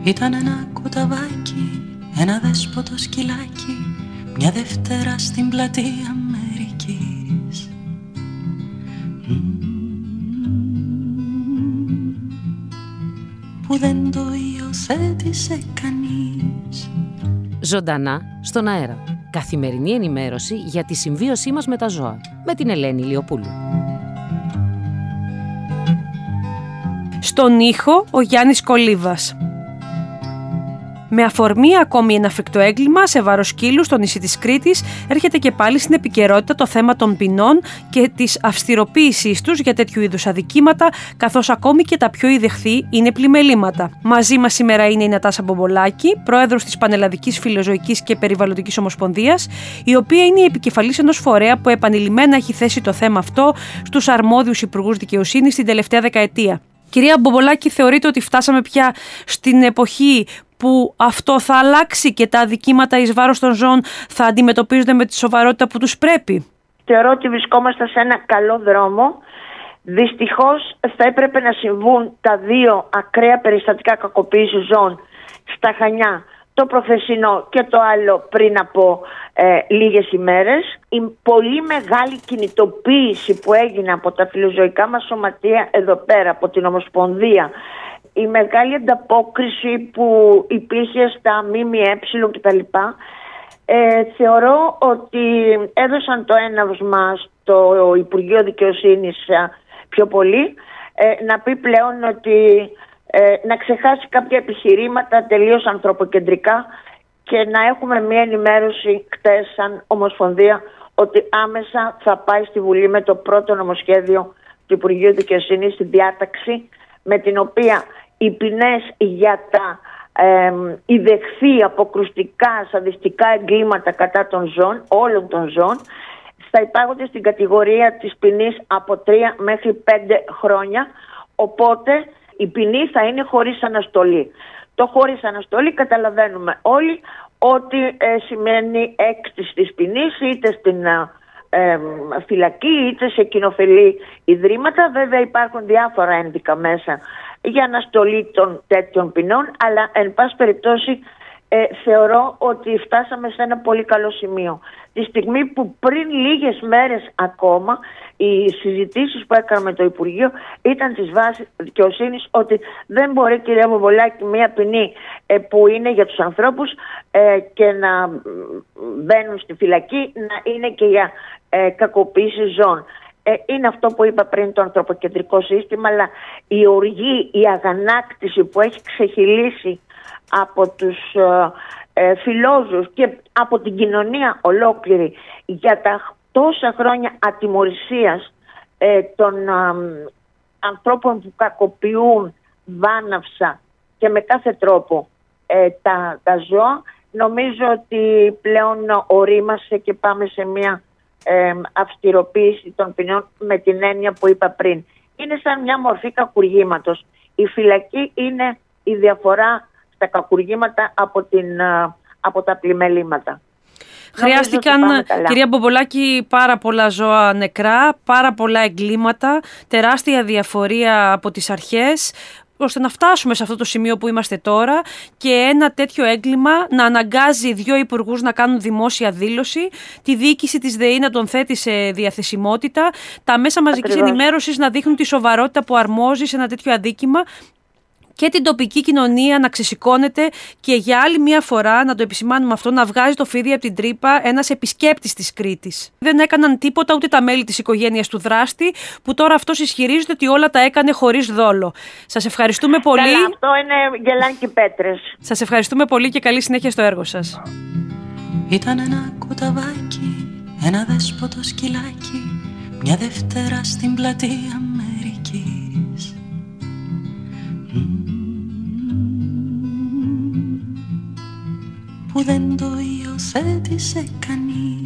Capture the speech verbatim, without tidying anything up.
Ήταν ένα κουταβάκι, ένα δέσποτο σκυλάκι, μια Δευτέρα στην πλατεία Αμερικής. Που δεν το υιοθέτησε κανείς. Ζωντανά στον αέρα. Καθημερινή ενημέρωση για τη συμβίωσή μας με τα ζώα. Με την Ελένη Ηλιοπούλου. Στον ήχο ο Γιάννης Κολίβας. Με αφορμή ακόμη ένα φρικτό έγκλημα σε βάρος σκύλου στο νησί της Κρήτης, έρχεται και πάλι στην επικαιρότητα το θέμα των ποινών και της αυστηροποίησής τους για τέτοιου είδους αδικήματα, καθώς ακόμη και τα πιο ειδεχθή είναι πλημελήματα. Μαζί μας σήμερα είναι η Νατάσα Μπομπολάκη, πρόεδρος της Πανελλαδικής Φιλοζωικής και Περιβαλλοντικής Ομοσπονδίας, η οποία είναι η επικεφαλής ενός φορέα που επανειλημμένα έχει θέσει το θέμα αυτό στους αρμόδιους υπουργούς δικαιοσύνης την τελευταία δεκαετία. Κυρία Μπομπολάκη, θεωρείτε ότι φτάσαμε πια στην εποχή που αυτό θα αλλάξει και τα αδικήματα εις βάρος των ζώων θα αντιμετωπίζονται με τη σοβαρότητα που τους πρέπει? Θεωρώ ότι βρισκόμαστε σε ένα καλό δρόμο. Δυστυχώς θα έπρεπε να συμβούν τα δύο ακραία περιστατικά κακοποίησης ζώων στα Χανιά, το προχθεσινό και το άλλο πριν από ε, λίγες ημέρες. Η πολύ μεγάλη κινητοποίηση που έγινε από τα φιλοζωικά μας σωματεία εδώ πέρα, από την Ομοσπονδία, η μεγάλη ανταπόκριση που υπήρχε στα ΜΜΕ κτλ. Ε, θεωρώ ότι έδωσαν το έναυσμα στο Υπουργείο Δικαιοσύνης πιο πολύ ε, να πει πλέον ότι ε, να ξεχάσει κάποια επιχειρήματα τελείως ανθρωποκεντρικά και να έχουμε μια ενημέρωση χτες σαν Ομοσπονδία ότι άμεσα θα πάει στη Βουλή με το πρώτο νομοσχέδιο του Υπουργείου Δικαιοσύνης στη διάταξη με την οποία οι ποινές για τα ε, ιδεχθή αποκρουστικά σαδιστικά εγκλήματα κατά των ζώων, όλων των ζώων, θα υπάγονται στην κατηγορία της ποινής από τρία μέχρι πέντε χρόνια, οπότε η ποινή θα είναι χωρίς αναστολή. Το χωρίς αναστολή καταλαβαίνουμε όλοι ότι ε, σημαίνει έκστηση της ποινής είτε στην ε, φυλακή είτε σε κοινοφελή ιδρύματα. Βέβαια υπάρχουν διάφορα ένδικα μέσα για αναστολή των τέτοιων ποινών, αλλά εν πάση περιπτώσει ε, θεωρώ ότι φτάσαμε σε ένα πολύ καλό σημείο. Τη στιγμή που πριν λίγες μέρες ακόμα οι συζητήσεις που έκαναμε με το Υπουργείο ήταν της βάσης δικαιοσύνης ότι δεν μπορεί, κυρία Μπομπολάκη, μια ποινή ε, που είναι για τους ανθρώπους ε, και να μπαίνουν στη φυλακή να είναι και για ε, κακοποίηση ζώων. Είναι αυτό που είπα πριν, το ανθρωποκεντρικό σύστημα, αλλά η οργή, η αγανάκτηση που έχει ξεχυλήσει από τους ε, φιλόζους και από την κοινωνία ολόκληρη για τα τόσα χρόνια ατιμωρησίας ε, των ε, ανθρώπων που κακοποιούν βάναυσα και με κάθε τρόπο ε, τα, τα ζώα, νομίζω ότι πλέον ορίμασε και πάμε σε μια Ε, αυστηροποίηση των ποινών με την έννοια που είπα πριν. Είναι σαν μια μορφή κακουργήματος. Η φυλακή είναι η διαφορά στα κακουργήματα από, την, από τα πλημελήματα. Χρειάστηκαν, κυρία Μπομπολάκη, πάρα πολλά ζώα νεκρά, πάρα πολλά εγκλήματα, τεράστια διαφορία από τις αρχές, ώστε να φτάσουμε σε αυτό το σημείο που είμαστε τώρα και ένα τέτοιο έγκλημα να αναγκάζει δύο υπουργούς να κάνουν δημόσια δήλωση, τη διοίκηση της ΔΕΗ να τον θέτει σε διαθεσιμότητα, τα μέσα μαζικής ενημέρωσης να δείχνουν τη σοβαρότητα που αρμόζει σε ένα τέτοιο αδίκημα και την τοπική κοινωνία να ξεσηκώνεται και για άλλη μια φορά, να το επισημάνουμε αυτό, να βγάζει το φίδι από την τρύπα ένας επισκέπτης της Κρήτης. Δεν έκαναν τίποτα ούτε τα μέλη της οικογένειας του δράστη, που τώρα αυτός ισχυρίζεται ότι όλα τα έκανε χωρίς δόλο. Σας ευχαριστούμε πολύ. Καλά, αυτό είναι γελάνκι πέτρες. Σας ευχαριστούμε πολύ και καλή συνέχεια στο έργο σας. Ήταν ένα κουταβάκι, ένα δέσποτο σκυλάκι, μια Δευτέρα στην πλατεία Αμερικής. Που δεν το υιοθέτησε κανείς.